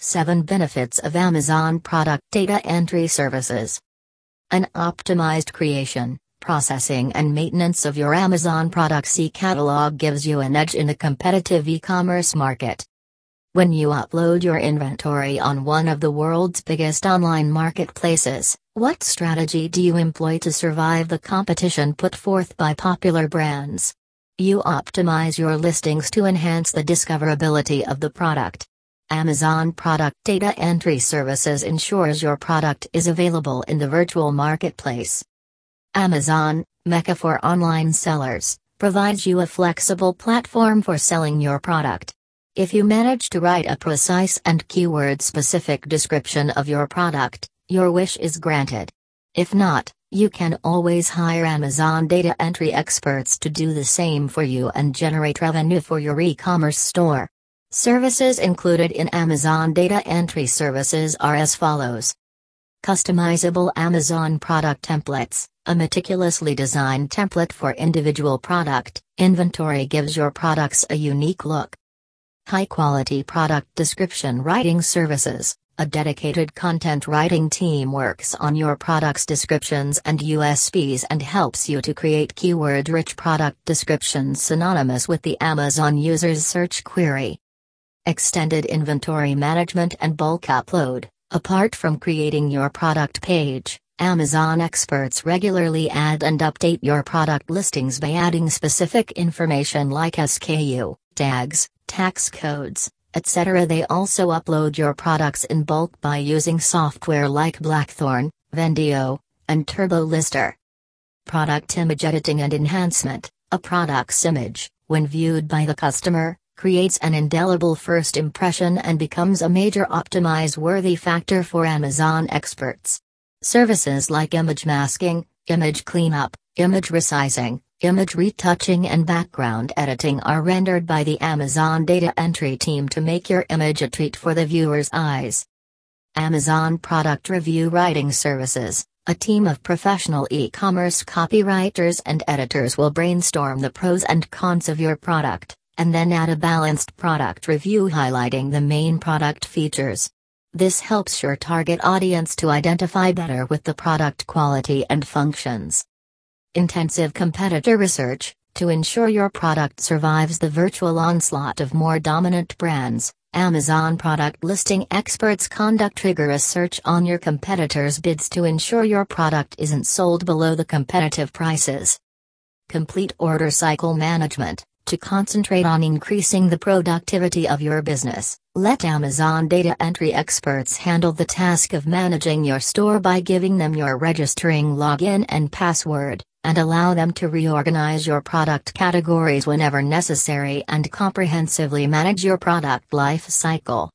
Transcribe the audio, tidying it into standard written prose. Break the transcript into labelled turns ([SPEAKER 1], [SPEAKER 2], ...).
[SPEAKER 1] 7 Benefits of Amazon Product Data Entry Services. An optimized creation, processing and maintenance of your Amazon products e-catalog gives you an edge in the competitive e-commerce market. When you upload your inventory on one of the world's biggest online marketplaces, what strategy do you employ to survive the competition put forth by popular brands? You optimize your listings to enhance the discoverability of the product. Amazon Product Data Entry Services ensures your product is available in the virtual marketplace. Amazon, Mecca for online sellers, provides you a flexible platform for selling your product. If you manage to write a precise and keyword-specific description of your product, your wish is granted. If not, you can always hire Amazon data entry experts to do the same for you and generate revenue for your e-commerce store. Services included in Amazon Data Entry Services are as follows. Customizable Amazon Product Templates. A meticulously designed template for individual product inventory gives your products a unique look. High-quality product description writing services. A dedicated content writing team works on your product's descriptions and USPs and helps you to create keyword-rich product descriptions synonymous with the Amazon user's search query. Extended inventory management and bulk upload. Apart from creating your product page, Amazon experts regularly add and update your product listings by adding specific information like SKU, tags, tax codes, etc. They also upload your products in bulk by using software like Blackthorn, Vendio, and TurboLister. Product image editing and enhancement. A product's image, when viewed by the customer, creates an indelible first impression and becomes a major optimize-worthy factor for Amazon experts. Services like image masking, image cleanup, image resizing, image retouching and background editing are rendered by the Amazon data entry team to make your image a treat for the viewer's eyes. Amazon Product Review Writing Services. A team of professional e-commerce copywriters and editors will brainstorm the pros and cons of your product, and then add a balanced product review highlighting the main product features. This helps your target audience to identify better with the product quality and functions. Intensive competitor research. To ensure your product survives the virtual onslaught of more dominant brands, Amazon product listing experts conduct rigorous search on your competitors' bids to ensure your product isn't sold below the competitive prices. Complete order cycle management. To concentrate on increasing the productivity of your business, let Amazon data entry experts handle the task of managing your store by giving them your registering login and password, and allow them to reorganize your product categories whenever necessary and comprehensively manage your product life cycle.